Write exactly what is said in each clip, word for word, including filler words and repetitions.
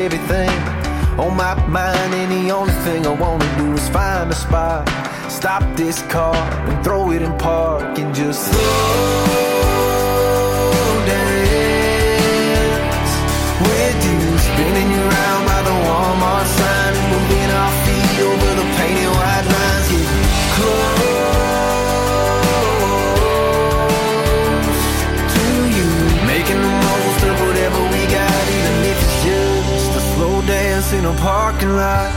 everything on my mind, and the only thing I wanna do is find a spot, stop this car and throw it in park and just slow dance with you, spinning you around by the Walmart sign and moving our feet over the painted white lines, getting close to you, making the most of whatever we got, even if it's just a slow dance in a parking lot.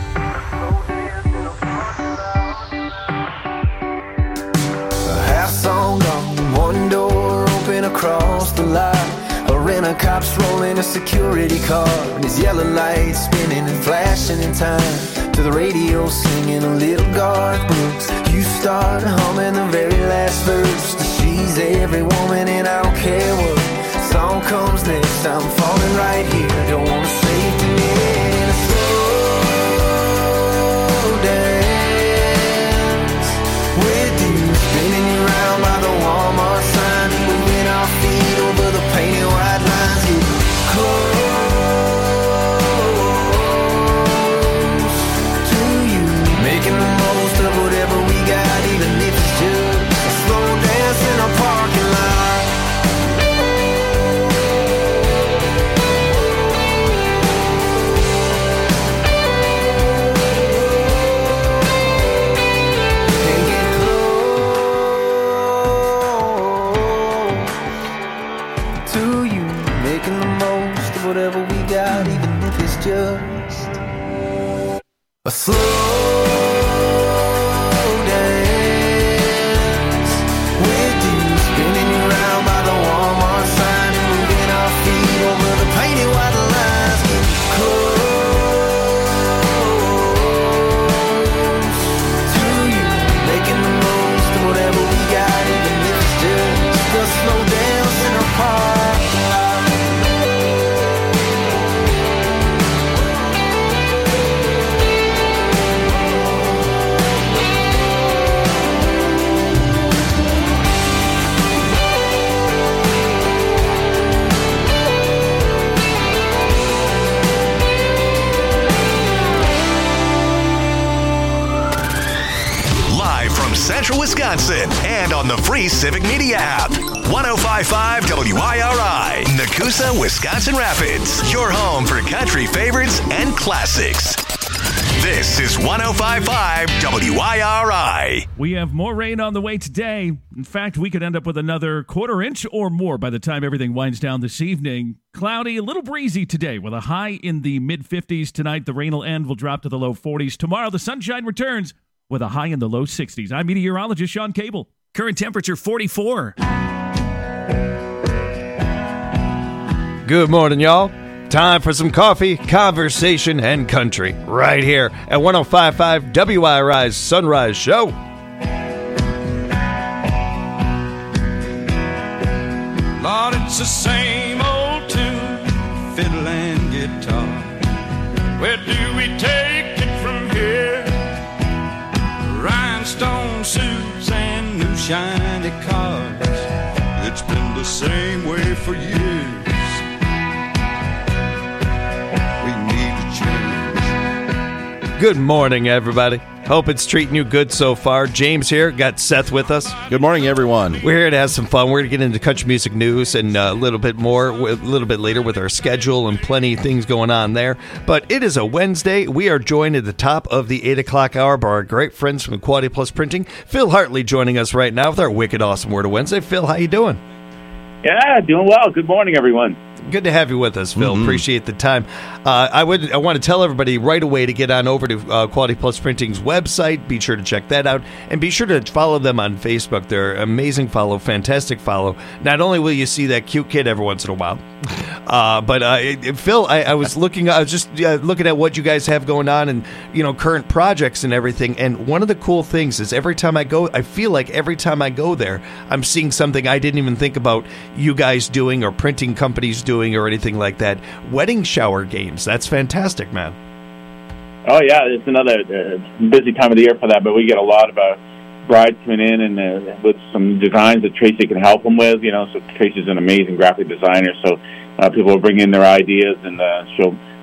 Song on one door open across the lot, a renter cop's rolling a security car, and his yellow lights spinning and flashing in time to the radio singing a little Garth Brooks. You start humming the very last verse, she's every woman and I don't care what song comes next, I'm falling right here, I don't wanna save to me. Slow dance with you, spinning you around by the Walmart sign, moving our feet over the painted white lines, getting close to you, making the most of whatever we got, even if it's just a slow dance in a parking lot. Whatever we got, even if it's just a slow dance with you, spinning you around by the Walmart sign and moving our feet over the painted white lines, getting close to you, making the most of whatever we got, even if it's just a slow dance in a park lot. Central Wisconsin and on the free Civic Media app. one oh five point five W I R I, Nakusa, Wisconsin Rapids. Your home for country favorites and classics. This is one oh five point five W I R I. We have more rain on the way today. In fact, we could end up with another quarter inch or more by the time everything winds down this evening. Cloudy, a little breezy today with a high in the mid fifties. Tonight, the rain will end, will drop to the low forties. Tomorrow, the sunshine returns with a high in the low sixties. I'm meteorologist Sean Cable. Current temperature forty-four. Good morning, y'all. Time for some coffee, conversation, and country right here at one oh five point five W I R I's Sunrise Show. Lord, it's the same old tune, fiddle and guitar. Where do we take it from here? Rhinestone suits and new shiny cars. It's been the same way for years. We need to change. Good morning, everybody. Hope it's treating you good so far. James here, got Seth with us. Good morning, everyone. We're here to have some fun. We're going to get into country music news and uh, a little bit more, a little bit later with our schedule and plenty of things going on there. But it is a Wednesday. We are joined at the top of the eight o'clock hour by our great friends from Quality Plus Printing. Phil Hartley joining us right now with our wicked awesome Word of Wednesday. Phil, how you doing? Yeah, doing well. Good morning, everyone. Good to have you with us, Phil. Mm-hmm. Appreciate the time. Uh, I would. I want to tell everybody right away to get on over to uh, Quality Plus Printing's website. Be sure to check that out, and be sure to follow them on Facebook. They're amazing follow, fantastic follow. Not only will you see that cute kid every once in a while, uh, but uh, it, Phil, I, I was looking. I was just uh, looking at what you guys have going on, and you know, current projects and everything. And one of the cool things is every time I go, I feel like every time I go there, I'm seeing something I didn't even think about you guys doing or printing companies doing or anything like that. Wedding shower games. That's fantastic, man. Oh, yeah. It's another uh, busy time of the year for that, but we get a lot of uh, brides coming in and uh, with some designs that Tracy can help them with. You know, so Tracy's an amazing graphic designer, so uh, people will bring in their ideas and uh, she'll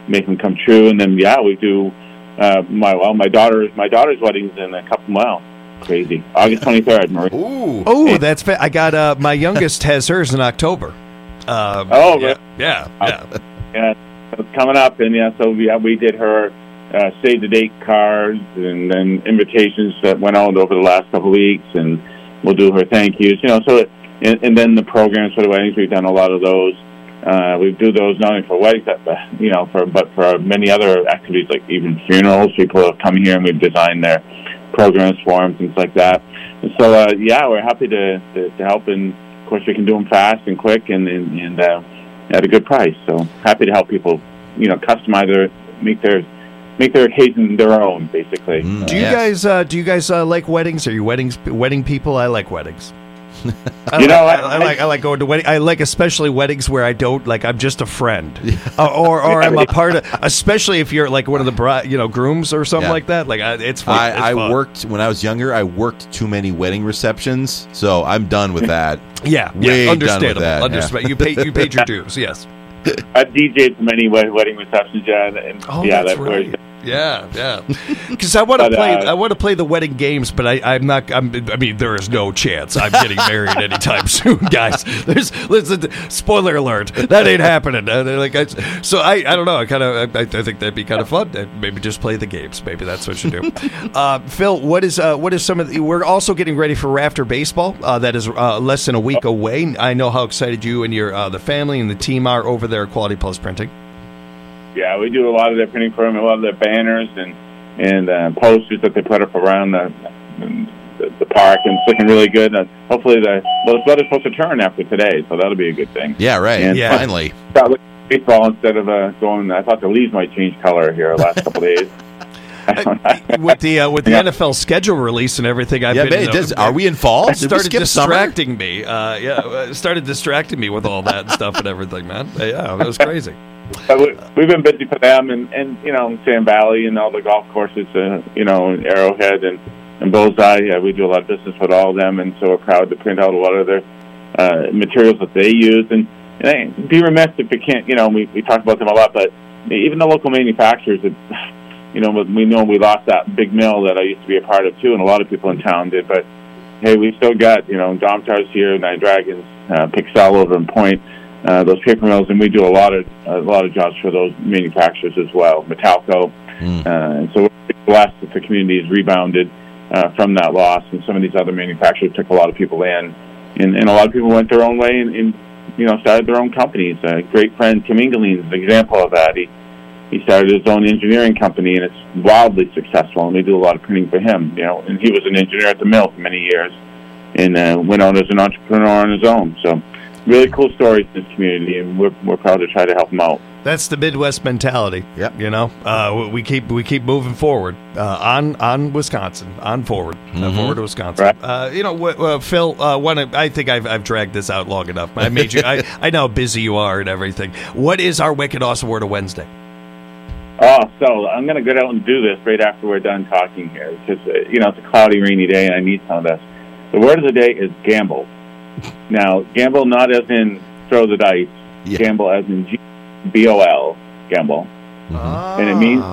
make them come true. And then yeah, we do uh, my well my daughter's my daughter's wedding's in a couple well crazy August twenty-third. Marie. Ooh, oh, that's fa- I got uh, my youngest has hers in October. Um, oh yeah, really? yeah, yeah. Yeah, it's coming up, and yeah, so we, yeah, we did her uh, save the date cards and then invitations that went out over the last couple of weeks, and we'll do her thank yous. You know, so it, and, and then the programs for the weddings, we've done a lot of those. Uh, we do those not only for weddings, but you know, for but for many other activities like even funerals. People have come here and we've designed their programs for them, things like that. And so uh, yeah, we're happy to, to to help, and of course we can do them fast and quick and and. and uh, at a good price. So happy to help people, you know, customize their, make their, make their occasion their own, basically. Mm, do you yes. guys, uh, do you guys uh, like weddings? Are you weddings, wedding people? I like weddings. I you like, know, I, I, I like I like going to wedding. I like especially weddings where I don't like. I'm just a friend, uh, or or I'm a part of. Especially if you're like one of the bride, you know, grooms or something yeah. like that. Like I, it's fun. I, it's I fun. worked when I was younger. I worked too many wedding receptions, so I'm done with that. yeah, Way yeah, understandable. Done with that, understandable. yeah. You paid you paid your dues. Yes. I've D J'd for many wedding receptions, yeah, and oh, yeah, that's that right. was, Yeah, yeah. Because I want to But, play. uh, I want to play the wedding games, but I, I'm not. I'm, I mean, there is no chance I'm getting married anytime soon, guys. There's, listen. Spoiler alert. That ain't happening. Uh, like, I, so I, I don't know. I kind of. I, I think that'd be kind of fun. Uh, Maybe just play the games. Maybe that's what you do. uh, Phil, what is uh, what is some of the? We're also getting ready for Rafter Baseball. Uh, that is uh, less than a week away. I know how excited you and your uh, the family and the team are over there at Quality Plus Printing. yeah, we do a lot of their printing for them, a lot of their banners and and uh, posters that they put up around the, the the park, and it's looking really good. Uh, hopefully, the well, the weather's supposed to turn after today, so that'll be a good thing. Yeah, right. And yeah. Finally. Got baseball instead of uh, going. I thought the leaves might change color here the last couple of days. with the uh, with the Yeah. N F L schedule release and everything, I've Yeah, been. but it does, are we in fall? It Did we started skip summer? distracting me. Uh, yeah, it started distracting me with all that stuff and everything, man. Yeah, it was crazy. But we, we've been busy for them, and, and you know, Sand Valley and all the golf courses, uh, you know, Arrowhead and, and Bullseye. Yeah, we do a lot of business with all of them, and so we're proud to print out a lot of their uh, materials that they use. And, and I'd be remiss if we can't, you know, we, we talk about them a lot, but even the local manufacturers, it, you know, we know we lost that big mill that I used to be a part of too, and a lot of people in town did. But hey, we still got, you know, Domtar's here, Nine Dragons, uh, Pixel over in Point. Uh, those paper mills, and we do a lot of a lot of jobs for those manufacturers as well. Metalco, mm. uh, and so we're blessed that the community has rebounded uh, from that loss, and some of these other manufacturers took a lot of people in, and, and a lot of people went their own way and, and you know started their own companies. A great friend Tim Ingeline is an example of that. He he started his own engineering company, and it's wildly successful. And we do a lot of printing for him. You know, and he was an engineer at the mill for many years, and uh, went on as an entrepreneur on his own. So. Really cool stories in this community, and we're we're proud to try to help them out. That's the Midwest mentality. Yep. You know, uh, we keep we keep moving forward uh, on on Wisconsin, on forward, mm-hmm. uh, forward to Wisconsin. Right. Uh, you know, w- uh, Phil. Uh, one, I think I've I've dragged this out long enough. I made you. I, I know how busy you are and everything. What is our Wicked Awesome Word of Wednesday? Oh, so I'm going to go out and do this right after we're done talking here, because uh, you know it's a cloudy, rainy day, and I need some of this. The word of the day is gamble. Now, gamble not as in throw the dice, yeah. Gamble as in G B O L, gamble. Mm-hmm. Oh. And it means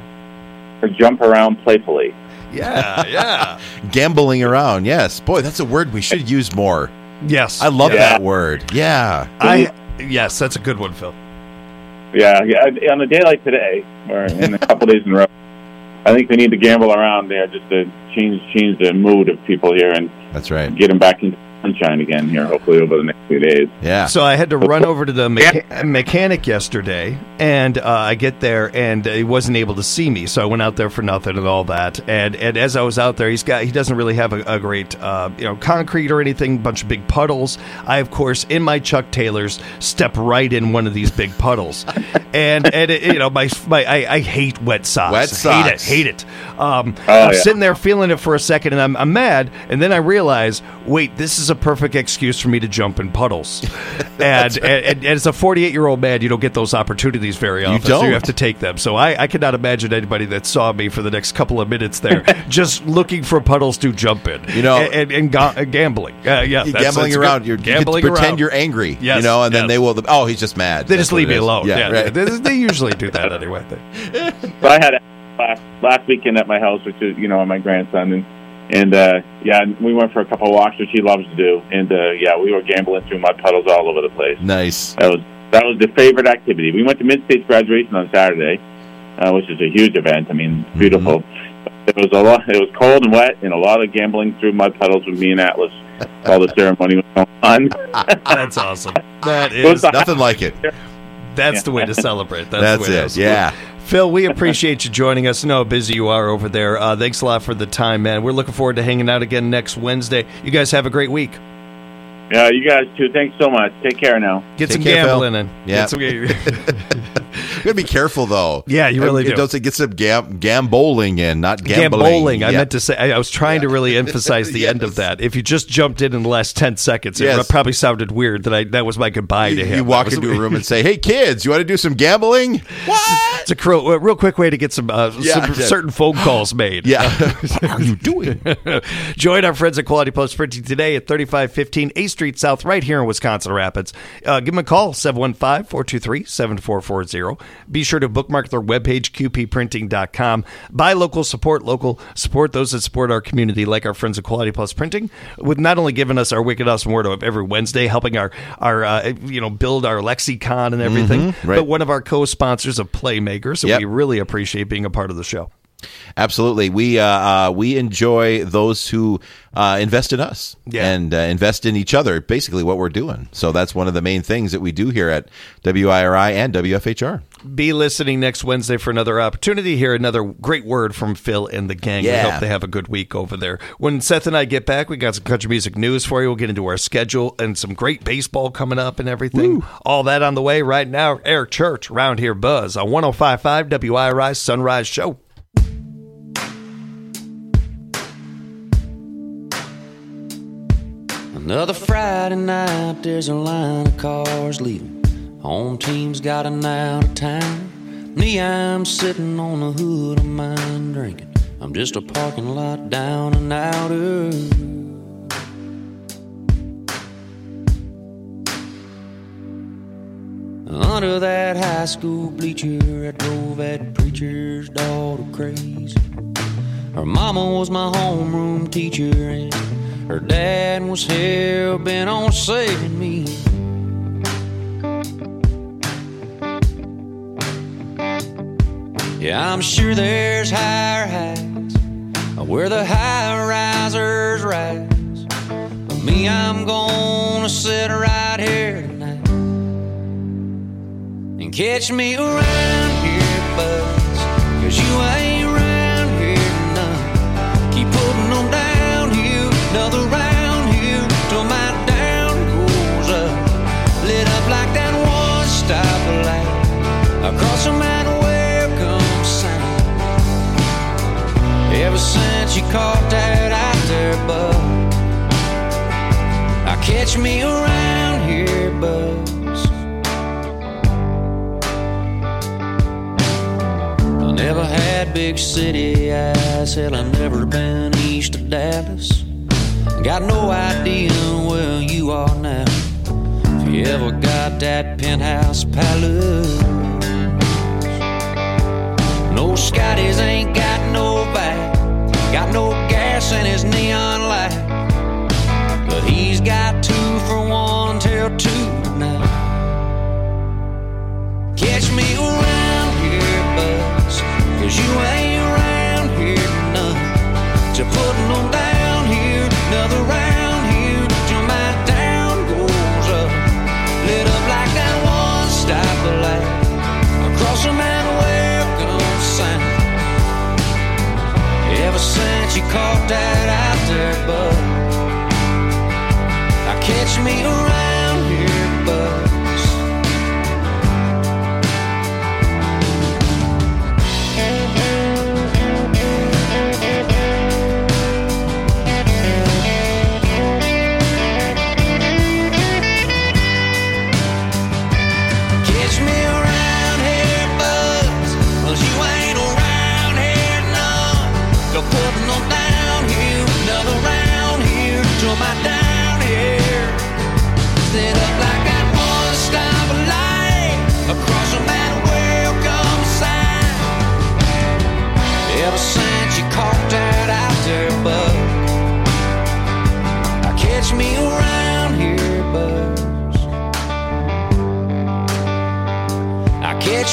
or jump around playfully. Yeah, yeah. Gambling around, yes. Boy, that's a word we should use more. Yes. I love yeah. that word. Yeah. I Yes, that's a good one, Phil. Yeah, yeah. On a day like today, or in a couple days in a row, I think we need to gamble around there just to change change the mood of people here and that's right. Get them back into sunshine again here, hopefully over the next few days. Yeah. So I had to run over to the mecha- mechanic yesterday, and uh, I get there, and he wasn't able to see me, so I went out there for nothing and all that. And and as I was out there, he's got he doesn't really have a, a great uh, you know concrete or anything, bunch of big puddles. I of course in my Chuck Taylors step right in one of these big puddles, and and it, you know my my I, I hate wet socks. Wet socks. Hate it. Hate it. Um, oh, I'm yeah. sitting there feeling it for a second, and I'm I'm mad, and then I realize, wait, this is a a perfect excuse for me to jump in puddles. and, right. and, and as a forty-eight-year-old man, you don't get those opportunities very often. You don't. So you have to take them. So I, I cannot imagine anybody that saw me for the next couple of minutes there just looking for puddles to jump in. You know, and, and, and ga- gambling. Uh, yeah, you're that's, gambling that's around. Good. You're gambling you pretend around. You're angry. Yes, you know, and yes. then they will. Oh, he's just mad. They That's just leave me is. alone. Yeah, yeah right. they, they usually do that anyway. So I had a last, last weekend at my house, which is, you know, my grandson, and and uh, yeah, we went for a couple of walks, which he loves to do, and uh, yeah, we were gambling through mud puddles all over the place. Nice. That was that was the favorite activity. We went to Mid-State's graduation on Saturday, uh, which is a huge event. I mean, beautiful. Mm-hmm. It was a lot. It was cold and wet, and a lot of gambling through mud puddles with me and Atlas while the ceremony was going on. That's awesome. That is nothing like it. That's yeah. the way to celebrate. That's, That's the way it. to celebrate. Yeah. Phil, we appreciate you joining us. I know how busy you are over there. Uh, thanks a lot for the time, man. We're looking forward to hanging out again next Wednesday. You guys have a great week. Yeah, you guys too. Thanks so much. Take care now. Get Take some care, gambling Phil. in. Yeah. Get some You gotta be careful though. Yeah, you really it, do. It does get some gam gambling in, not gambling. Gambling. I yeah. meant to say. I, I was trying to really emphasize the yes. end of that. If you just jumped in in the last ten seconds, it yes. probably sounded weird. That I that was my goodbye You, to him. you walk was, into a room and say, "Hey, kids, you want to do some gambling?" What? It's a real, a real quick way to get some, uh, Yeah, some yeah. certain phone calls made. Yeah. What are you doing? Join our friends at Quality Plus Printing today at thirty-five fifteen eighth Street South, right here in Wisconsin Rapids. Uh, give them a call, seven one five, four two three, seven four four zero. Be sure to bookmark their webpage, q p printing dot com. Buy local, support local, support those that support our community, like our friends at Quality Plus Printing, with not only giving us our Wicked Awesome Word of every Wednesday, helping our, our uh, you know, build our lexicon and everything, Mm-hmm, right. but one of our co-sponsors of Playmakers, so Yep. we really appreciate being a part of the show. Absolutely. We uh, uh, we enjoy those who uh, invest in us Yeah. and uh, invest in each other, basically what we're doing. So that's one of the main things that we do here at W I R I and W F H R. Be listening next Wednesday for another opportunity. Hear another great word from Phil and the gang. Yeah. We hope they have a good week over there. When Seth and I get back, we got some country music news for you. We'll get into our schedule and some great baseball coming up and everything. Woo. All that on the way right now. Eric Church, Round Here Buzz on one oh five point five W I R I Sunrise Show. Another Friday night, there's a line of cars leaving. Home team's got an out of town. Me, I'm sitting on the hood of mine drinking. I'm just a parking lot down and outer. Under that high school bleacher, I drove that preacher's daughter crazy. Her mama was my homeroom teacher, and her dad was hell-bent on saving me. Yeah, I'm sure there's higher heights where the high-risers rise. But me, I'm gonna sit right here tonight and catch me around here, buzz, 'cause you ain't around here none. Keep putting them downhill, another round here till my down goes up. Lit up like that one stoplight across from that welcome sign. Ever since you caught that out there, bud, I catch me around here, buzz. I never had big city eyes, hell, I've never been east of Dallas. Got no idea where you are now, if you ever got that penthouse palace. No, Scotty's ain't got no back, got no gas in his neon light, but he's got two for one till two tonight. Catch me around here, buzz, 'cause you ain't around here none. To putting them down here, another round here till my down goes up. Lit up like that one stoplight across from that welcome sign. Ever since you caught that out there, bud, I catch me around here, buzz.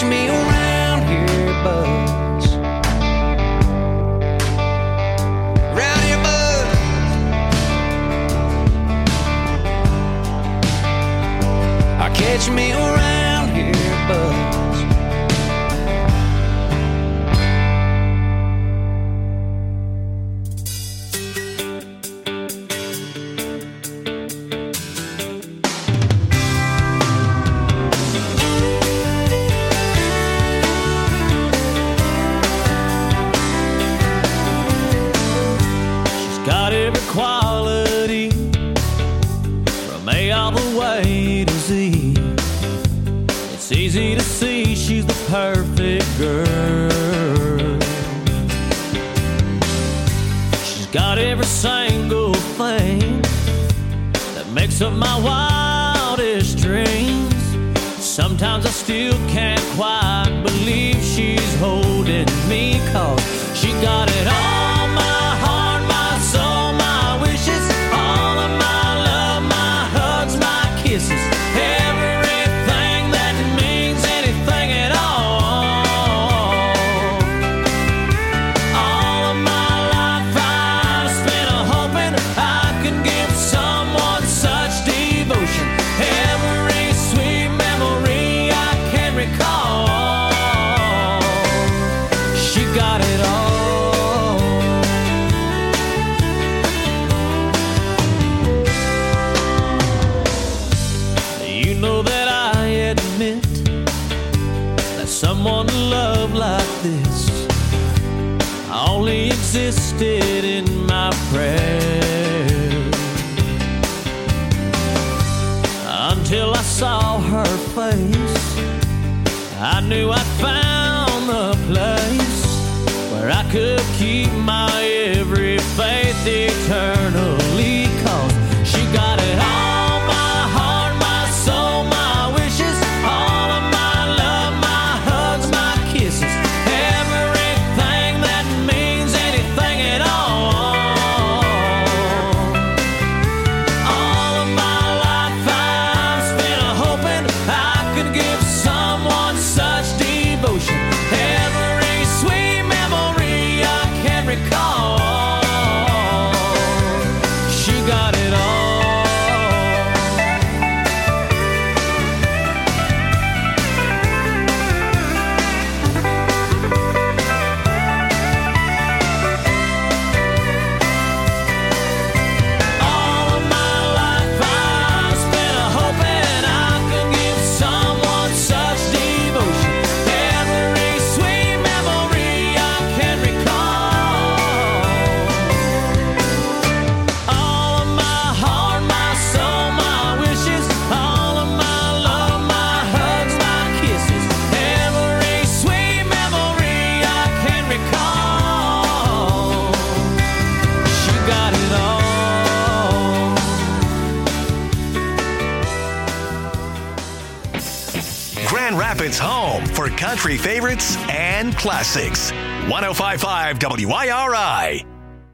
catch me around here, buds. Around here, buds. I catch me around here, buds. Quality from A all the way to Z. It's easy to see she's the perfect girl. She's got every single thing that makes up my wildest dreams. Sometimes I still can't quite believe she's holding me, 'cause she got it all. My heart, my soul, my wishes, all of my love, my hugs, my kisses, everything that means anything at all. All of my life I've spent hoping I could give someone such devotion. Every sweet memory I can recall, she got it all. Someone to love like this only existed in my prayers, until I saw her face. I knew I'd found the place where I could keep my every faith eternally, 'cause she got it all. My heart, my soul, my wishes, all of my love, my hugs, my kisses, everything that means anything at all. All of my life I've spent hoping I could give someone such devotion. Every sweet memory I can recall, she got it all. Grand Rapids' home for country favorites and classics. one oh five point five W I R I.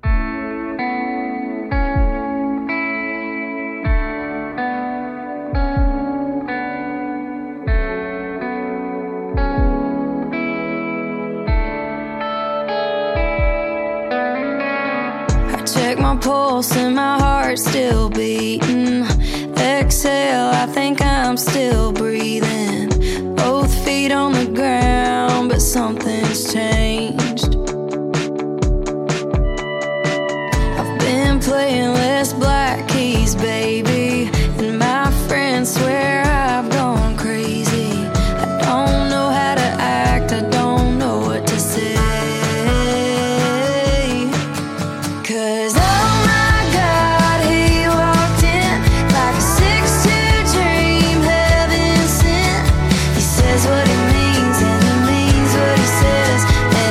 I check my pulse and my heart's still beating. Exhale, I think I'm still breathing. Both feet on the ground, but something's changed. I've been playing less black keys, baby, and my friends swear I've gone crazy. I don't know how to act, I don't know what to say. 'Cause oh my God, he walked in like a six two dream, heaven sent. He says what he means and he means what he says,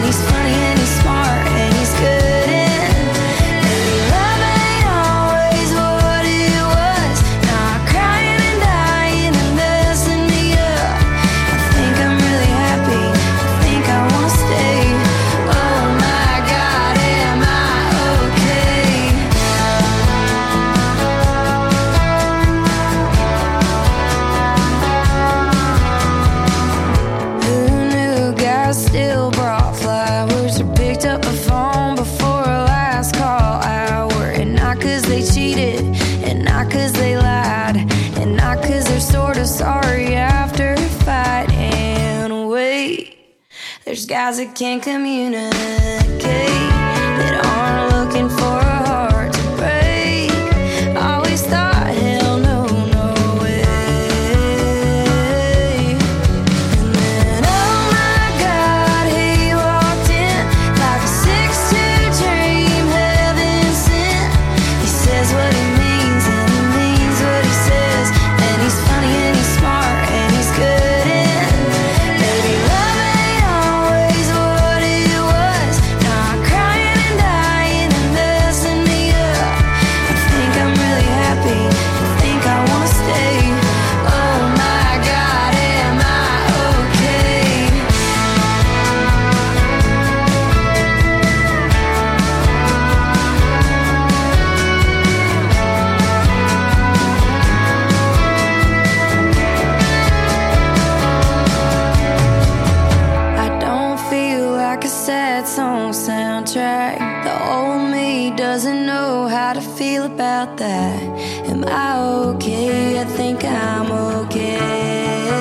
guys still brought flowers or picked up the phone before a last call hour. And not cause they cheated, and not cause they lied, and not cause they're sorta sorry after a fight. And wait, there's guys that can't communicate, that aren't looking for a heart to break. Always thought, hell no, no way. And then, oh my God, he walked in like a six two dream, heaven sent. He says what he means and he means what he says, and he's funny and he's smart and he's good. And maybe love ain't always what it was, not crying and dying and messing me up. I think I'm really happy, I think I wanna stay. Oh my God, am I okay? I don't feel like a sad song soundtrack. The old me doesn't know how to feel about that. Am I okay? I think I'm okay.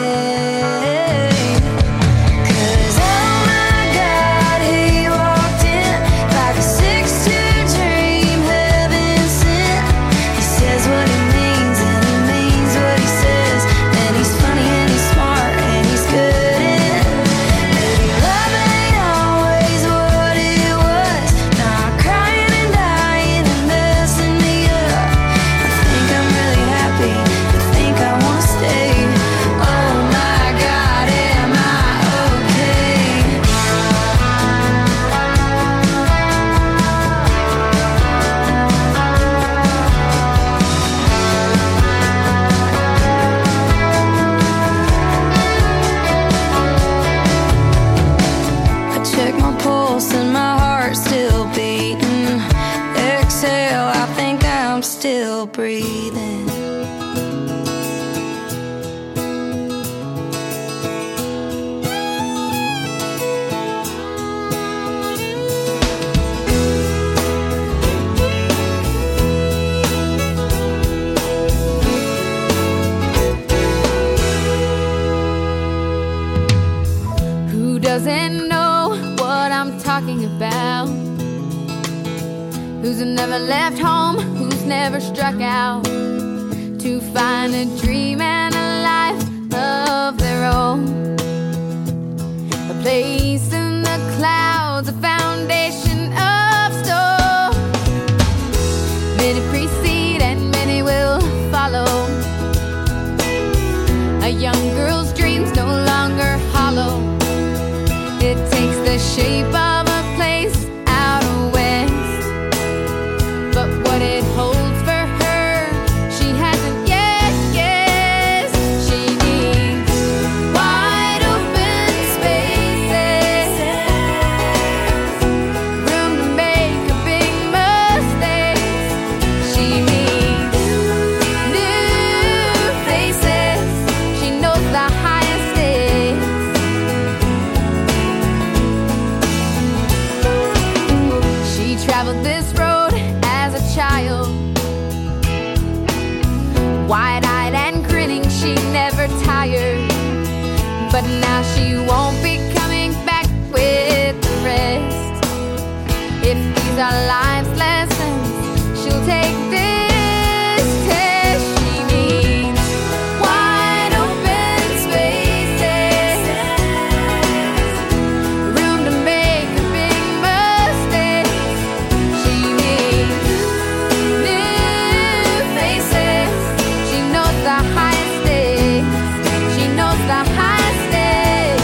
'Cause oh my God, he walked in like a six two dream, heaven sent. He says what he means and he means what he says, and he's funny and he's smart and he's good. And maybe love ain't always what it was, not crying and dying and messing me up. I think I'm really happy, I think I wanna stay. Oh my God, am I okay? I check my pulse and my heart's still beating. Exhale, I think I'm still breathing. Who doesn't know what I'm talking about? Who's never left home, who's never struck out to find a dream and a life of their own? A place in the clouds, a foundation of stone. Many precede and many will follow. A young girl's dreams no longer hollow. It takes the shape of a place out west, but what it holds for her, she hasn't yet guessed. She needs wide open spaces, room to make a big mistake. She needs new faces. She knows the highest stakes. She traveled this road as a child, wide-eyed and grinning, she never tired. But now she won't be coming back with the rest. If these are life's lessons, she'll take this test. She needs wide open spaces, room to make a big mistake. She needs new faces. She knows the highest stakes. She knows the highest stakes.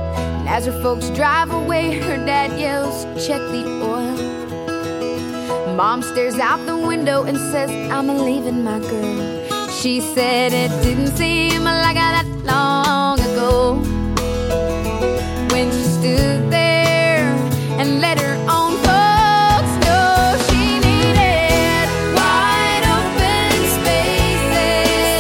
As her folks drive away, her dad yells, check the oil. Mom stares out the window and says, I'm leaving my girl. She said it didn't seem like that long ago when she stood there and let her own folks know she needed wide open spaces,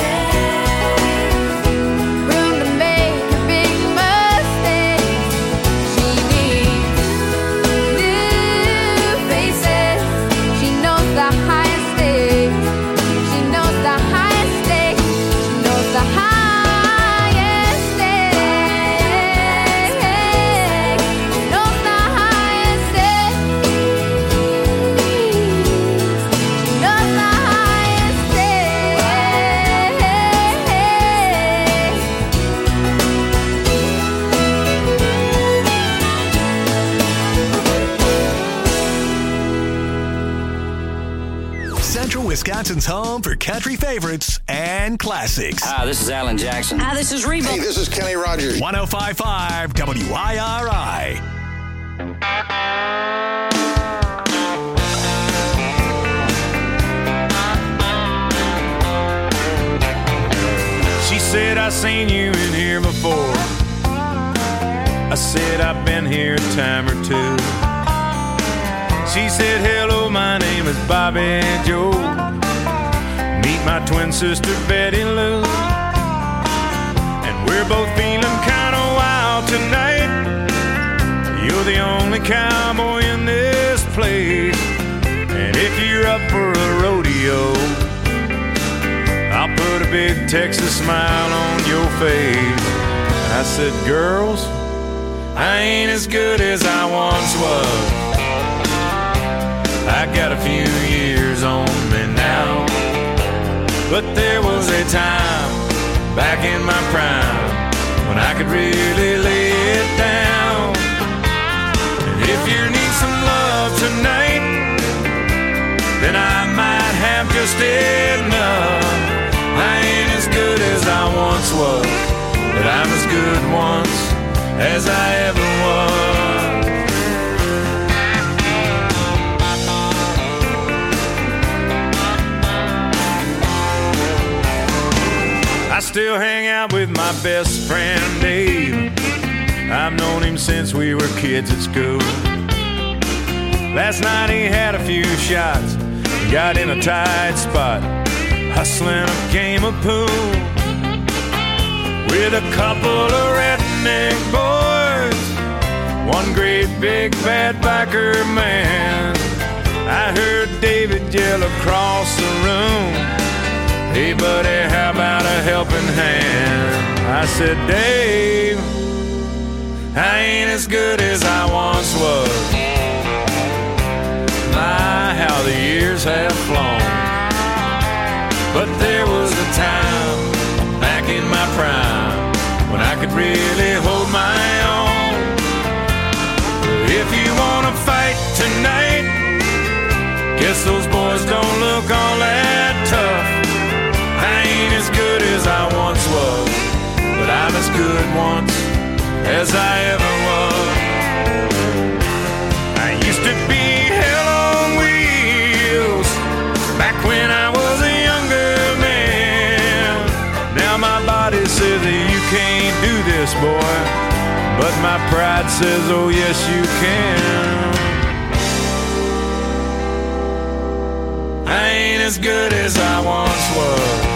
room to make her big mistakes. She needs new faces. She knows the highest stakes. She knows the highest stakes. She knows the highest stakes. She knows the highest stakes. She knows the highest Central Wisconsin's home for country favorites and classics. Hi, this is Alan Jackson. Hi, this is Reba. Hey, this is Kenny Rogers. one oh five point five W I R I. She said, I seen you in here before. I said, I've been here a time or two. She said, hello, my name is Bobby Joe. Meet my twin sister, Betty Lou. And we're both feeling kind of wild tonight. You're the only cowboy in this place. And if you're up for a rodeo, I'll put a big Texas smile on your face. I said, girls, I ain't as good as I once was. I got a few years on me now, but there was a time back in my prime when I could really lay it down. And if you need some love tonight, then I might have just enough. I ain't as good as I once was, but I'm as good once as I ever was. I still hang out with my best friend Dave. I've known him since we were kids at school. Last night he had a few shots and got in a tight spot, hustling a game of pool with a couple of redneck boys, one great big bad biker man. I heard David yell across the room, hey buddy, how about a helping hand? I said, Dave, I ain't as good as I once was. My, how the years have flown. But there was a time back in my prime when I could really hold my own. If you wanna fight tonight, guess those boys don't look all that tough. I ain't as good as I once was, but I'm as good once as I ever was. I used to be hell on wheels back when I was a younger man. Now my body says that you can't do this, boy, but my pride says, oh yes you can. I ain't as good as I once was.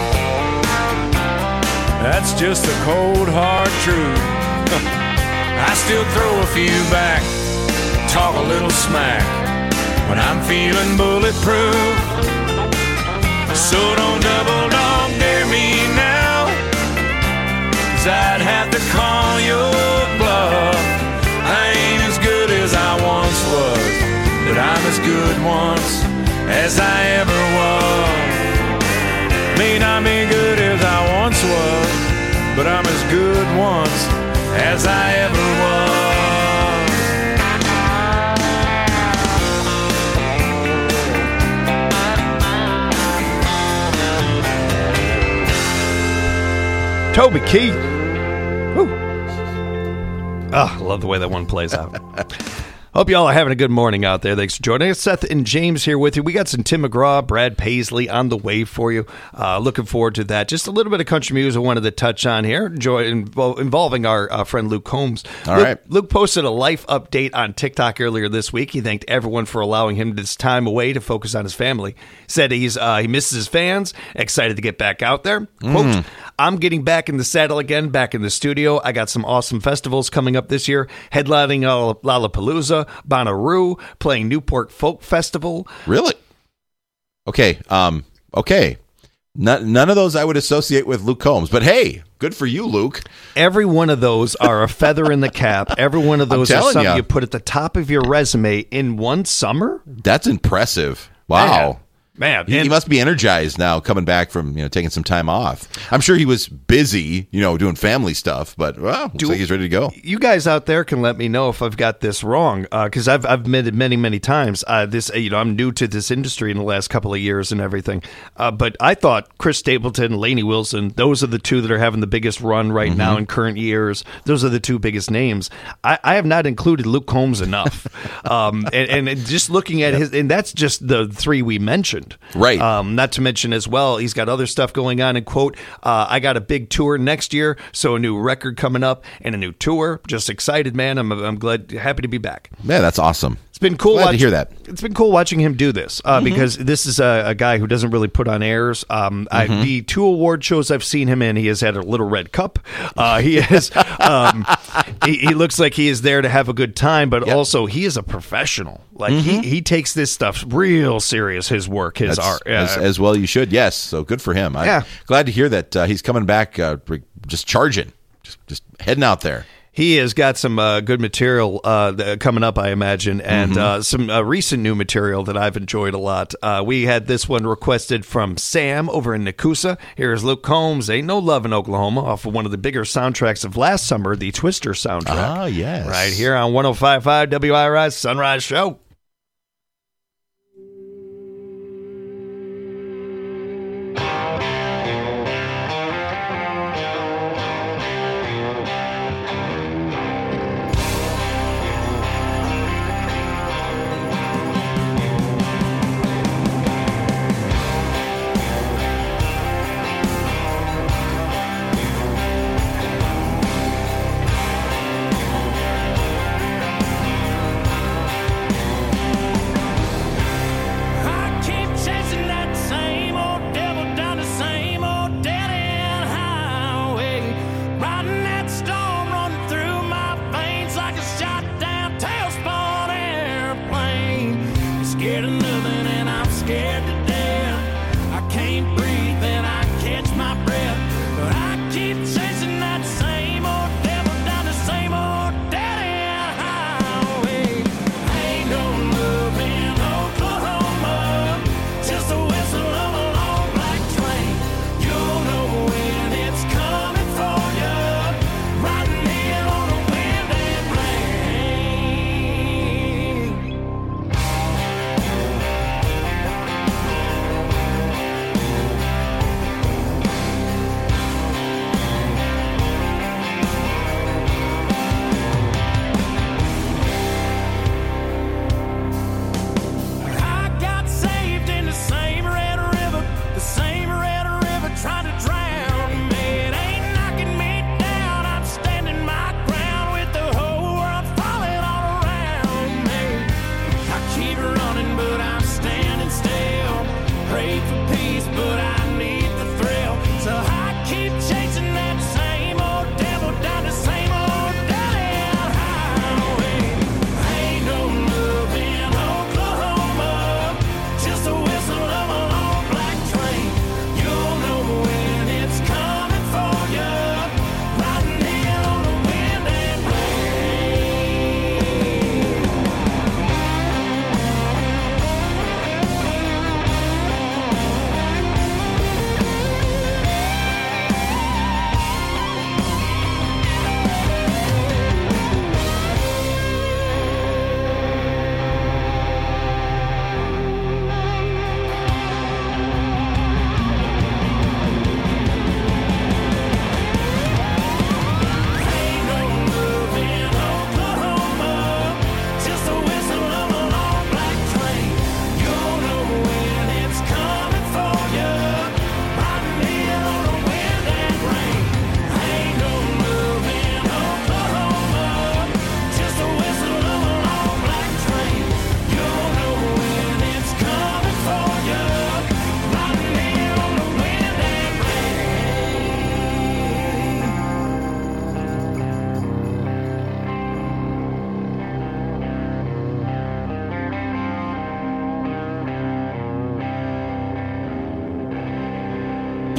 That's just the cold hard truth. I still throw a few back, talk a little smack when I'm feeling bulletproof. So don't double dog dare me now, 'cause I'd have to call your bluff. I ain't as good as I once was, but I'm as good once as I ever was. May not be good as I once was, but I'm as good once as I ever was. Toby Keith. Woo. Oh, I love the way that one plays out. Hope you all are having a good morning out there. Thanks for joining us. Seth and James here with you. We got some Tim McGraw, Brad Paisley on the way for you. Uh, looking forward to that. Just a little bit of country music I wanted to touch on here, enjoy, invo- involving our uh, friend Luke Combs. All Luke, right. Luke posted a life update on TikTok earlier this week. He thanked everyone for allowing him this time away to focus on his family. Said he's uh, he misses his fans, excited to get back out there. Quote, Mm. I'm getting back in the saddle again, back in the studio. I got some awesome festivals coming up this year, headlining uh, Lollapalooza, Bonnaroo, playing Newport Folk Festival. Really? Okay. Um. Okay. None, none of those I would associate with Luke Combs, but hey, good for you, Luke. Every one of those are a feather in the cap. Every one of I'm those are telling something ya. you put at the top of your resume in one summer. That's impressive. Wow. Man, He, and- he must be energized now, coming back from you know taking some time off. I'm sure he was busy, you know, doing family stuff, but well, looks Do- like he's ready to go. You guys out there can let me know if I've got this wrong, because I've I've admitted many many times uh, this. You know, I'm new to this industry in the last couple of years and everything. Uh, but I thought Chris Stapleton, Lainey Wilson, those are the two that are having the biggest run right now in current years. Those are the two biggest names. I, I have not included Luke Combs enough, um, and, and just looking at his, and that's just the three we mentioned, Right. Um, not to mention as well, he's got other stuff going on. And quote, uh, I got a big tour next year, so a new record coming up and a new tour. Just excited, man. I'm I'm glad, happy to be back. Yeah, that's awesome. It's been cool. Glad to watch- hear that. It's been cool watching him do this uh, because this is a, a guy who doesn't really put on airs. Um, I, the two award shows I've seen him in, he has had a little red cup. Uh, he is. Um, he, he looks like he is there to have a good time, but Yep. also he is a professional. Like he, he takes this stuff real serious. His work, his That's- art. as, Uh, as well you should. Yes, so good for him. I'm Yeah. glad to hear that uh, he's coming back, uh, re- just charging, just just heading out there. He has got some uh, good material uh, th- coming up, I imagine, and Mm-hmm. uh, some uh, recent new material that I've enjoyed a lot. Uh, we had this one requested from Sam over in Nakusa. Here's Luke Combs, Ain't No Love in Oklahoma, off of one of the bigger soundtracks of last summer, the Twister soundtrack. Ah, yes. Right here on one oh five point five W I R I Sunrise Show.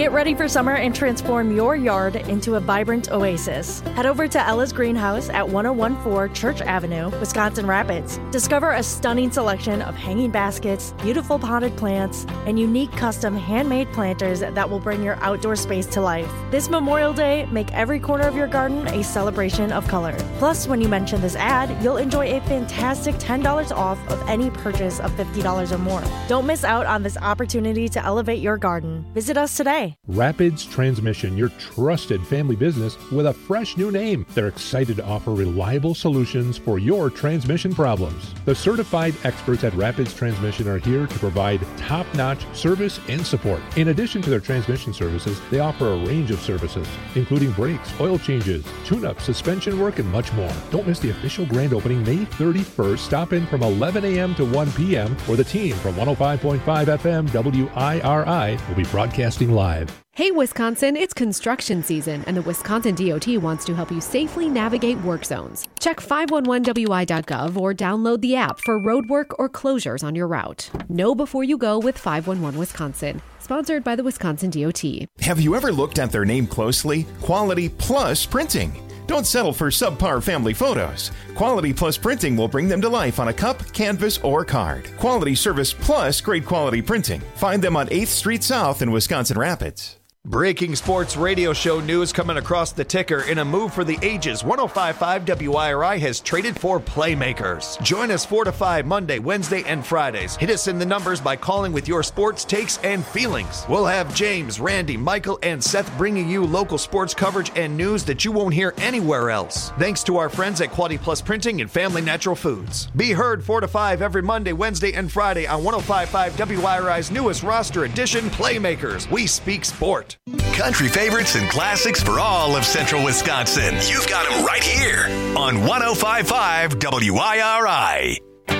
Get ready for summer and transform your yard into a vibrant oasis. Head over to Ella's Greenhouse at ten fourteen Church Avenue, Wisconsin Rapids. Discover a stunning selection of hanging baskets, beautiful potted plants, and unique custom handmade planters that will bring your outdoor space to life. This Memorial Day, make every corner of your garden a celebration of color. Plus, when you mention this ad, you'll enjoy a fantastic ten dollars off of any purchase of fifty dollars or more. Don't miss out on this opportunity to elevate your garden. Visit us today. Rapids Transmission, your trusted family business with a fresh new name. They're excited to offer reliable solutions for your transmission problems. The certified experts at Rapids Transmission are here to provide top-notch service and support. In addition to their transmission services, they offer a range of services, including brakes, oil changes, tune-up, suspension work, and much more. Don't miss the official grand opening May thirty-first. Stop in from eleven a.m. to one p.m. or the team from one oh five point five F M W I R I will be broadcasting live. Hey Wisconsin, it's construction season and the Wisconsin D O T wants to help you safely navigate work zones. Check five one one W I dot gov or download the app for road work or closures on your route. Know before you go with five one one Wisconsin. Sponsored by the Wisconsin D O T. Have you ever looked at their name closely? Quality Plus Printing. Don't settle for subpar family photos. Quality Plus Printing will bring them to life on a cup, canvas, or card. Quality service plus great quality printing. Find them on eighth Street South in Wisconsin Rapids. Breaking sports radio show news coming across the ticker. In a move for the ages, ten fifty-five W I R I has traded for playmakers. Join us four to five Monday, Wednesday, and Fridays. Hit us in the numbers by calling with your sports takes and feelings. We'll have James, Randy, Michael, and Seth bringing you local sports coverage and news that you won't hear anywhere else. Thanks to our friends at Quality Plus Printing and Family Natural Foods. Be heard four to five every Monday, Wednesday, and Friday on ten fifty-five W I R I's newest roster edition, Playmakers. We speak sport. Country favorites and classics for all of central Wisconsin. You've got them right here on ten fifty-five W I R I.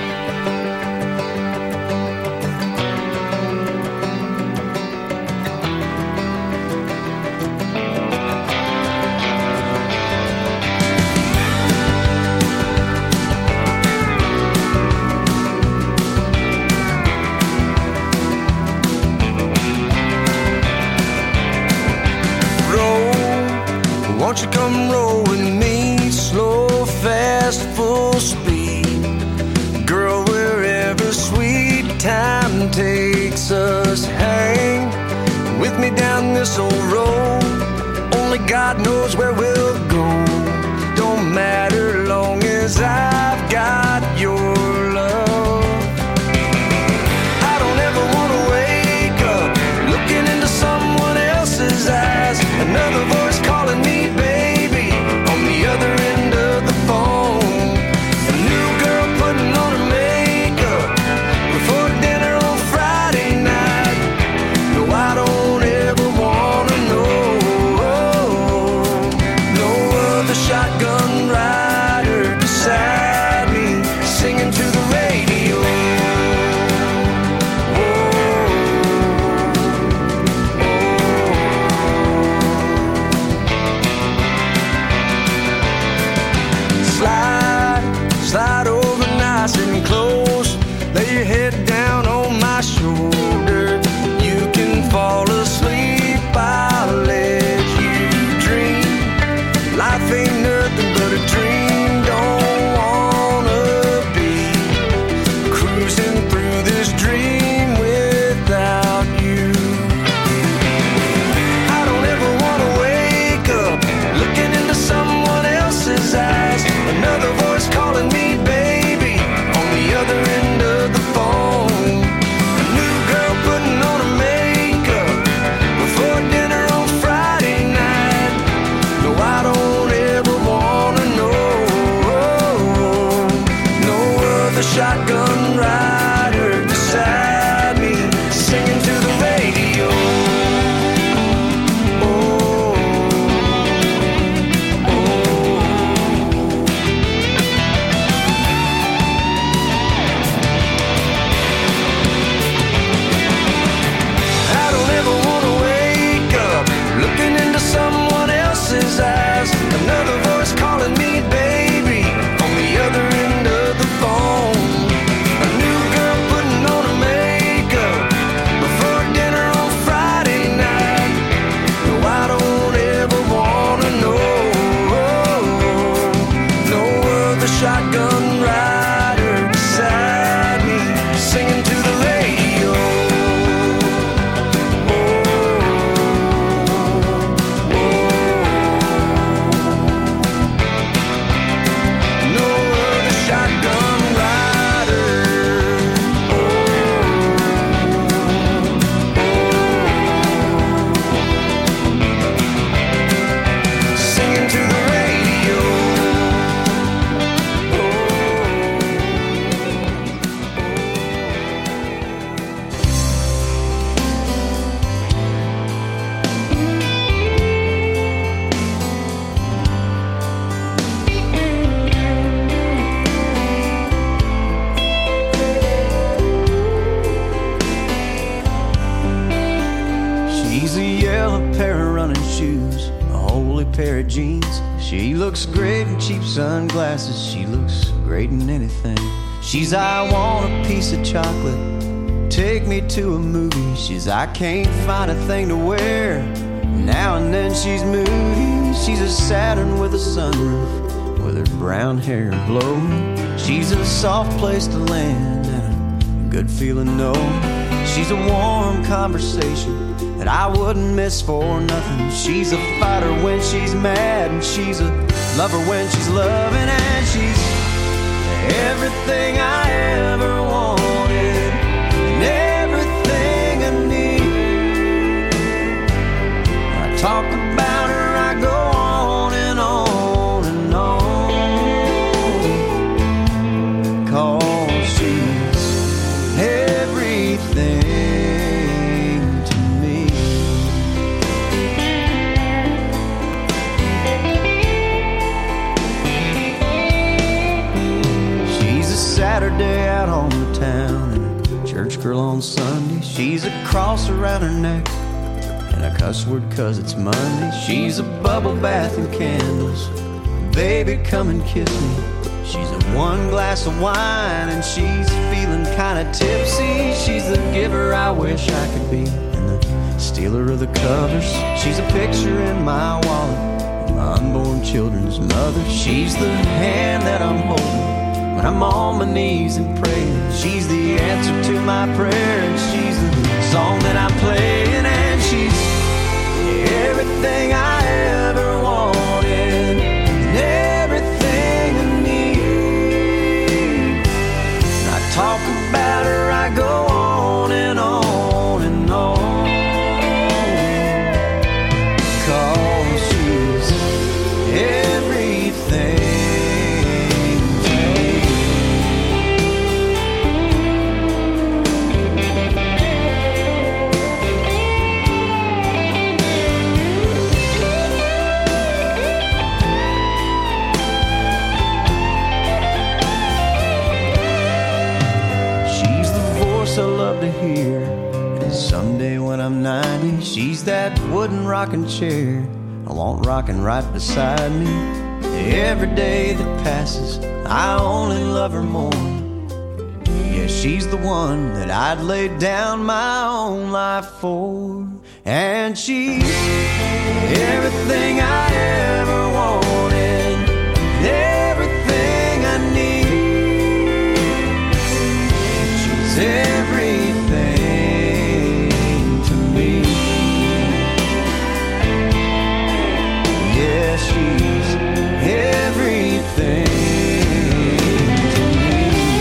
Won't you come roll with me, slow, fast, full speed? Girl, wherever sweet time takes us, hang with me down this old road. Only God knows where we'll go. Don't matter long as I've got your love. I don't ever want to wake up looking into someone else's eyes. Another voice calling me baby on the other end of the phone. A new girl putting on her makeup before dinner on Friday night. No, I don't ever wanna know. No other shotgun rider beside me, singing to Chanel, a pair of running shoes, a holy pair of jeans. She looks great in cheap sunglasses. She looks great in anything. She's, I want a piece of chocolate, take me to a movie. She's, I can't find a thing to wear. Now and then she's moody. She's a Saturn with a sunroof, with her brown hair blowing. She's a soft place to land and a good feeling, no. She's a warm conversation that I wouldn't miss for nothing. She's a fighter when she's mad, and she's a lover when she's loving, and she's everything I ever wanted and everything I need. When I talk about her, I go on and on and on, 'cause she's everything to me. She's a Saturday out on the town and a church girl on Sunday. She's a cross around her neck and a cuss word 'cause it's Monday. She's a bubble bath and candles, baby come and kiss me. She's a one glass of wine and she's feeling kinda tipsy. She's the giver I wish I could be and the stealer of the covers. She's a picture in my wallet, my unborn children's mother. She's the hand that I'm holding when I'm on my knees and praying. She's the answer to my prayer, and she's the song that I'm playing, and she's everything I ever wanted and everything I need. When I talk about her, I go on and on and on, 'cause she's everything. I love to hear, and someday when I'm ninety, she's that wooden rocking chair I want rocking right beside me. Every day that passes, I only love her more. Yeah, she's the one that I'd lay down my own life for, and she's everything I ever wanted, everything I need. She's everything to me. Yeah, she's everything to me.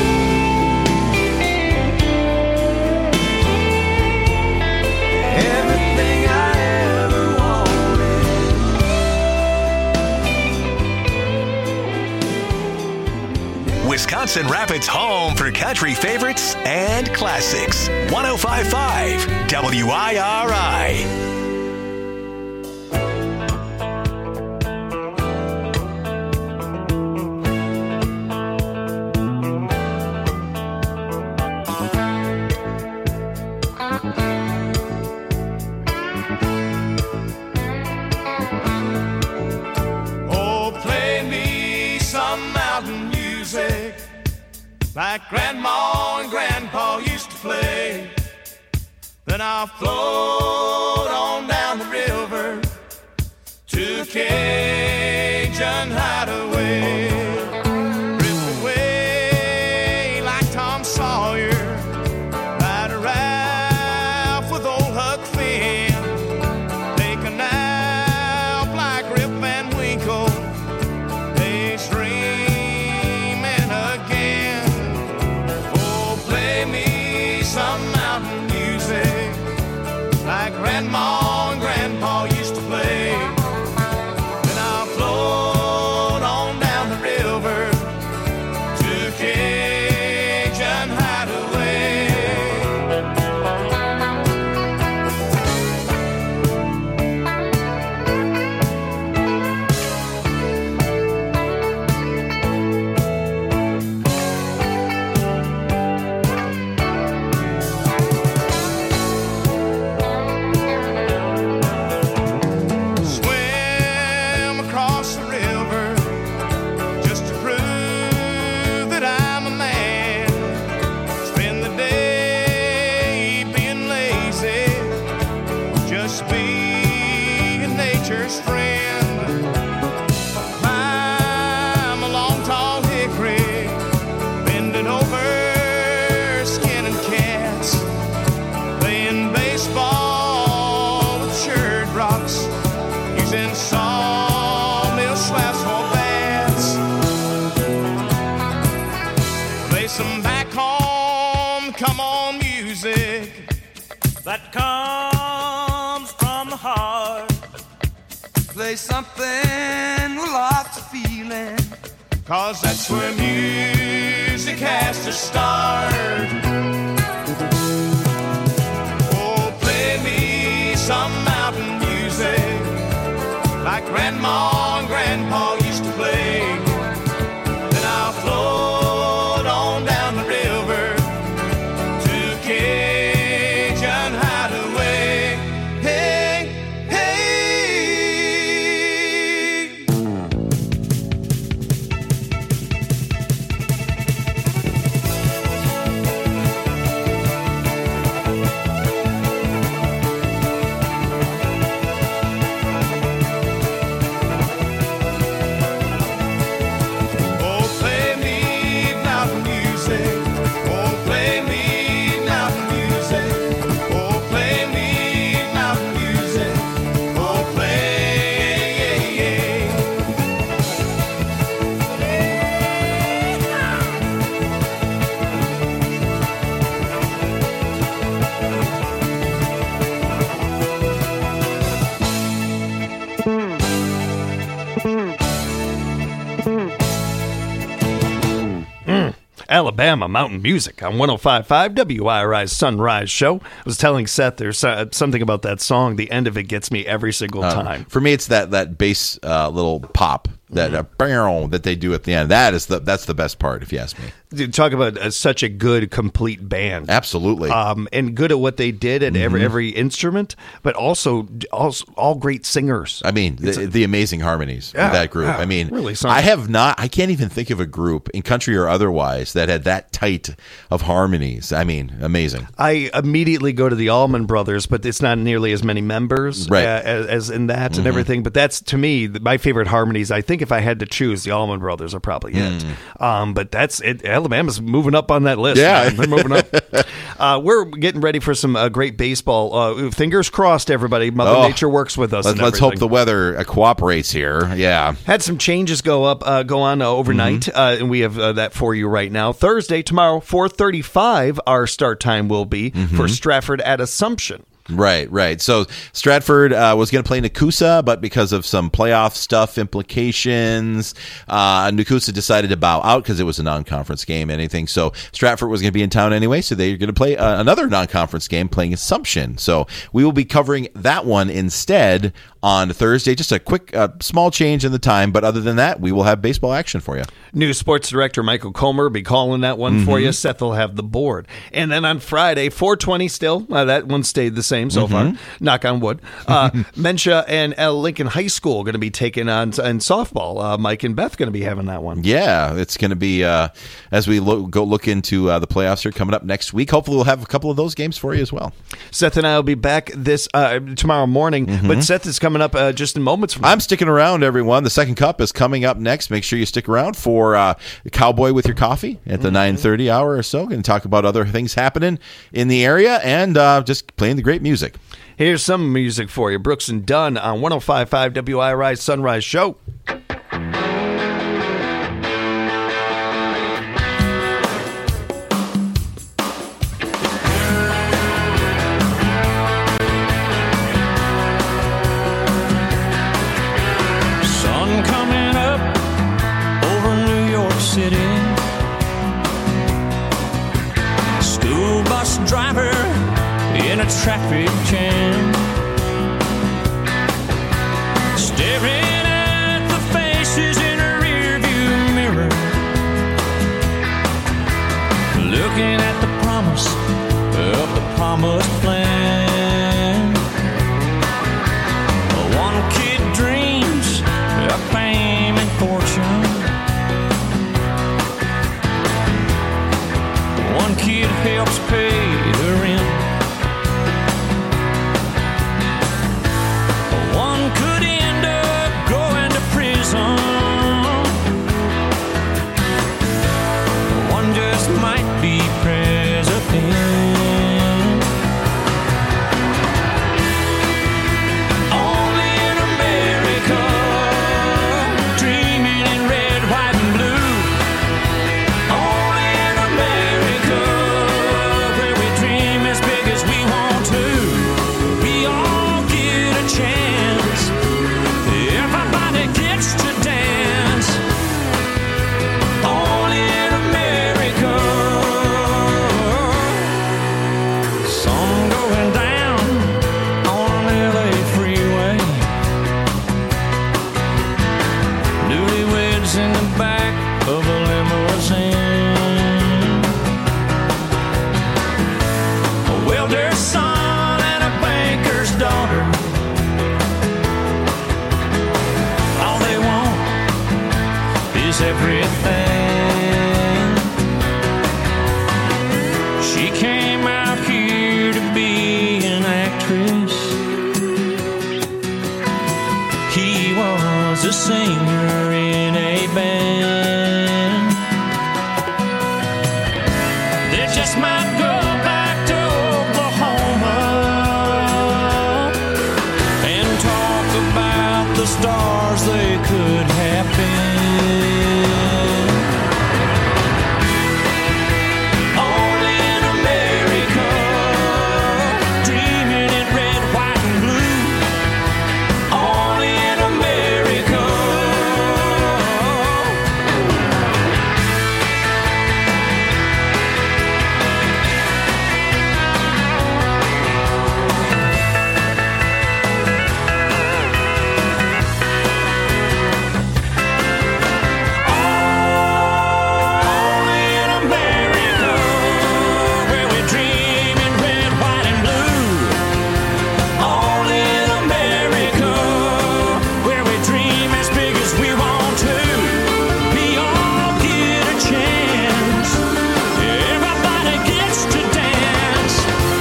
Everything I ever wanted. Wisconsin Rapids' home for country favorites and classics. one oh five point five W I R I. Oh, play me some mountain music like Grandma and Grandpa used to play. Then I'll float on down the river to Cajun Hideaway. Drift away like Tom Sawyer, ride a raft with old Huck Finn. Take a nap like Rip Van Winkle, daydreaming again. Oh, play me some mountain music like Grandma and Grandpa used to play. Then rocks, using sawmill slabs for beds. Play some back home, come on music that comes from the heart. Play something with lots of feeling, 'cause that's where music has to start. Oh, play me some mountain music like Grandma and Grandpa used to play. Then I'll float on down the river to Cajun Hideaway. Hey, hey. Oh, play me mountain music. Oh, play me mountain music. Oh, play me mountain music. Oh, play. Alabama Mountain Music on one oh five point five W I R I's Sunrise Show. I was telling Seth there's uh, something about that song. The end of it gets me every single Uh, time. For me, it's that that bass uh, little pop that uh, bow that they do at the end. That is the that's the best part, if you ask me. Dude, talk about uh, such a good, complete band. Absolutely. Um, and good at what they did at every Mhm. every instrument, but also, also all great singers. I mean, the, the amazing harmonies Yeah, of that group. yeah, I mean, really something. I have not, I can't even think of a group in country or otherwise that had that tight of harmonies. I mean, amazing. I immediately go to the Allman Brothers, but it's not nearly as many members Right. uh, as, as in that and Mhm. everything. But that's, to me, th- my favorite harmonies. I think if I had to choose, the Allman Brothers are probably it. Um, but that's it. Alabama's moving up on that list. Yeah. man. They're moving up. Uh, we're getting ready for some uh, great baseball. Uh, fingers crossed, everybody. Mother Oh. Nature works with us. Let's, and let's hope everything. the weather uh, cooperates here. Yeah. Had some changes go up, uh, go on uh, overnight, Mm-hmm. uh, and we have uh, that for you right now. Thursday, tomorrow, four thirty-five, our start time will be Mm-hmm. for Stratford at Assumption. Right, right. So Stratford uh, was going to play Nakusa, but because of some playoff stuff implications, uh, Nakusa decided to bow out because it was a non-conference game, anything. So Stratford was going to be in town anyway, so they're going to play uh, another non-conference game playing Assumption. So we will be covering that one instead on Thursday. Just a quick, uh, small change in the time, but other than that, we will have baseball action for you. New sports director Michael Comer will be calling that one for Mhm. you. Seth will have the board. And then on Friday, four twenty still, uh, that one stayed the same so far, Mhm. knock on wood. Uh, Mencha and L. Lincoln High School going to be taking on in softball. Uh, Mike and Beth going to be having that one. Yeah, it's going to be uh, as we lo- go look into uh, the playoffs here coming up next week. Hopefully, we'll have a couple of those games for you as well. Seth and I will be back this uh, tomorrow morning, but Seth is coming up uh, just in moments from I'm sticking around, everyone. The second cup is coming up next. Make sure you stick around for uh, Cowboy with Your Coffee at the nine thirty hour or so. Going to talk about other things happening in the area and uh, just playing the great music. Here's some music for you. Brooks and Dunn on one oh five point five W I R I Sunrise Show. Sun coming up over New York City. School bus driver in a traffic jam, staring at the faces in a rearview mirror, looking at the promise of the promised land. One kid dreams of fame and fortune. One kid helps pay the rent. One could end up going to prison. One just might be president. He's a singer in a band. They just might go back to Oklahoma and talk about the stars they could have been. Only in America, dreaming in red, white, and blue. Only in America. Only in America, where we dream in red, white, and blue. Only in America, where we dream as big as we want to. We all get a chance. Everybody gets to dance.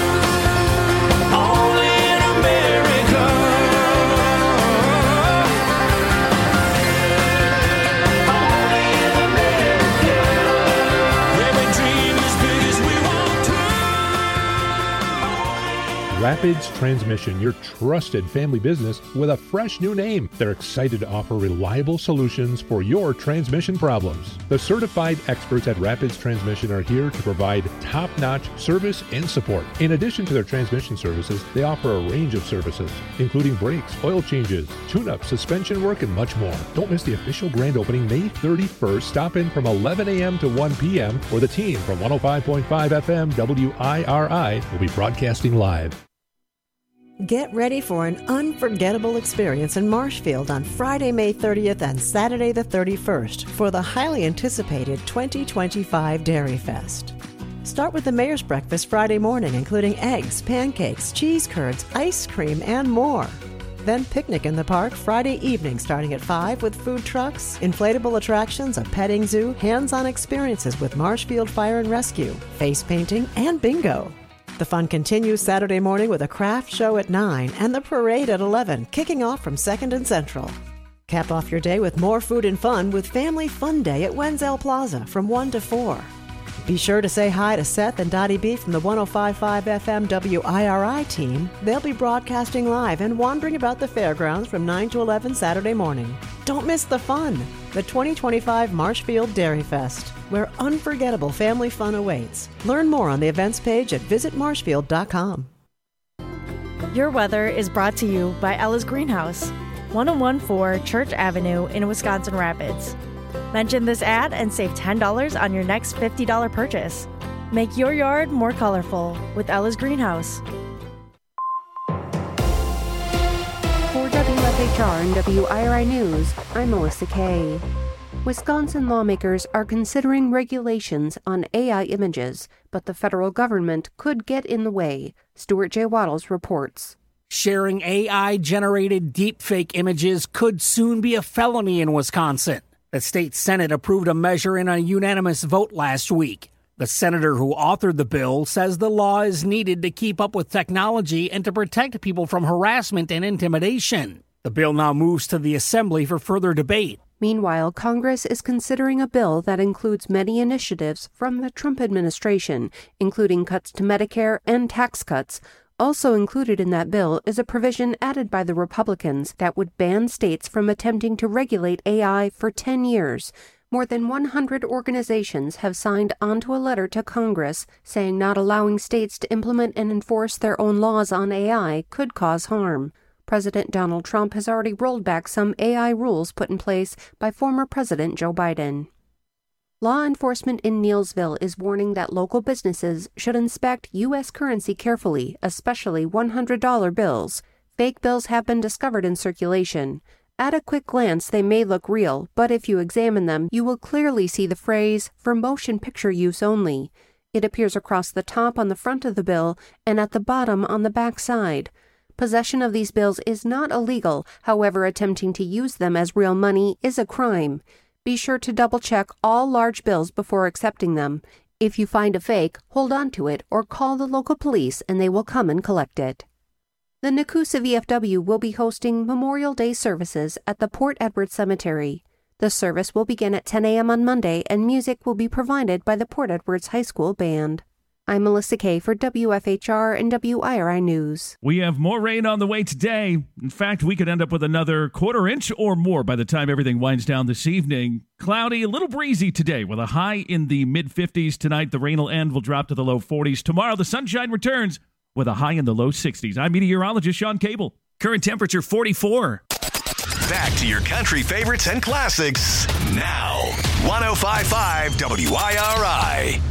Only in America. Only in America, where we dream as big as we want to. Rapids Transmission, your trusted family business with a fresh new name. They're excited to offer reliable solutions for your transmission problems. The certified experts at Rapids Transmission are here to provide top-notch service and support. In addition to their transmission services, they offer a range of services, including brakes, oil changes, tune-up, suspension work, and much more. Don't miss the official grand opening May thirty-first. Stop in from eleven a.m. to one p.m. where the team from one oh five point five F M W I R I will be broadcasting live. Get ready for an unforgettable experience in Marshfield on Friday, May thirtieth and Saturday the thirty-first for the highly anticipated twenty twenty-five Dairy Fest. Start with the Mayor's Breakfast Friday morning, including eggs, pancakes, cheese curds, ice cream, and more. Then picnic in the park Friday evening starting at five with food trucks, inflatable attractions, a petting zoo, hands-on experiences with Marshfield Fire and Rescue, face painting, and bingo. The fun continues Saturday morning with a craft show at nine and the parade at eleven, kicking off from second and Central. Cap off your day with more food and fun with Family Fun Day at Wenzel Plaza from one to four. Be sure to say hi to Seth and Dottie B from the one oh five point five F M W I R I team. They'll be broadcasting live and wandering about the fairgrounds from nine to eleven Saturday morning. Don't miss the fun! The twenty twenty-five Marshfield Dairy Fest, where unforgettable family fun awaits. Learn more on the events page at visit marshfield dot com. Your weather is brought to you by Ella's Greenhouse, ten fourteen Church Avenue in Wisconsin Rapids. Mention this ad and save ten dollars on your next fifty dollars purchase. Make your yard more colorful with Ella's Greenhouse. For W F H R and W I R I News, I'm Melissa Kay. Wisconsin lawmakers are considering regulations on A I images, but the federal government could get in the way. Stuart J. Waddles reports. Sharing A I-generated deepfake images could soon be a felony in Wisconsin. The state Senate approved a measure in a unanimous vote last week. The senator who authored the bill says the law is needed to keep up with technology and to protect people from harassment and intimidation. The bill now moves to the Assembly for further debate. Meanwhile, Congress is considering a bill that includes many initiatives from the Trump administration, including cuts to Medicare and tax cuts. Also included in that bill is a provision added by the Republicans that would ban states from attempting to regulate A I for ten years. More than one hundred organizations have signed onto a letter to Congress saying not allowing states to implement and enforce their own laws on A I could cause harm. President Donald Trump has already rolled back some A I rules put in place by former President Joe Biden. Law enforcement in Neillsville is warning that local businesses should inspect U S currency carefully, especially one hundred dollar bills. Fake bills have been discovered in circulation. At a quick glance, they may look real, but if you examine them, you will clearly see the phrase, "for motion picture use only." It appears across the top on the front of the bill and at the bottom on the back side. Possession of these bills is not illegal, however, attempting to use them as real money is a crime. Be sure to double-check all large bills before accepting them. If you find a fake, hold on to it or call the local police and they will come and collect it. The Nakusa V F W will be hosting Memorial Day services at the Port Edward Cemetery. The service will begin at ten a.m. on Monday, and music will be provided by the Port Edwards High School Band. I'm Melissa Kay for W F H R and W I R I News. We have more rain on the way today. In fact, we could end up with another quarter inch or more by the time everything winds down this evening. Cloudy, a little breezy today with a high in the mid fifties tonight. The rain will end, will drop to the low forties. Tomorrow, the sunshine returns with a high in the low sixties. I'm meteorologist Sean Cable. Current temperature forty-four. Back to your country favorites and classics now. one oh five point five W I R I.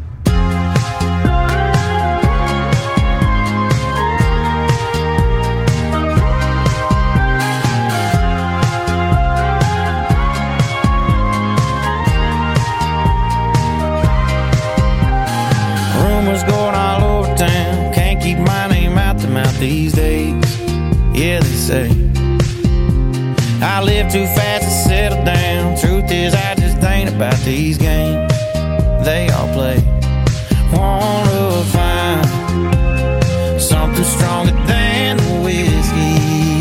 Rumors going all over town. Can't keep my name out the mouth these days. Yeah, they say I live too fast to settle down. Truth is, I just ain't about these games they all play. Wanna find something stronger than the whiskey.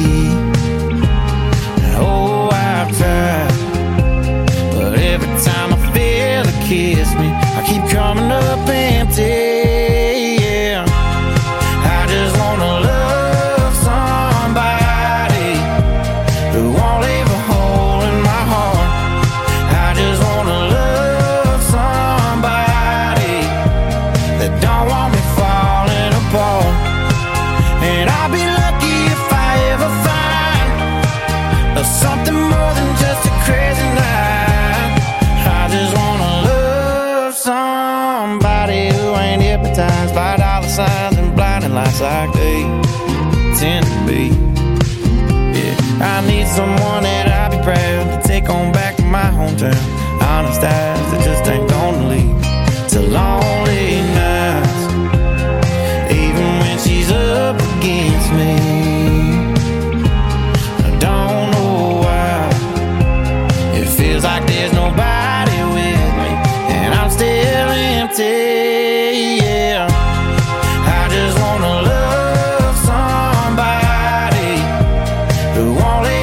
Oh, I've tried, but every time I feel it kiss me, I keep coming up empty. Yeah, I just wanna love somebody who won't leave a hole in my heart. I just wanna love somebody that don't want me falling apart. And I'll be lucky if I ever find something more than just a crazy night. I just wanna love somebody who ain't hypnotized by dollar signs and blinding lights like they tend to be. Yeah, I need someone that I'll be proud to take on back to my hometown. Honest eyes that just ain't gonna lead to lonely nights, even when she's up against me. I don't know why it feels like there's nobody with me, and I'm still empty. Yeah, I just wanna love somebody who won't leave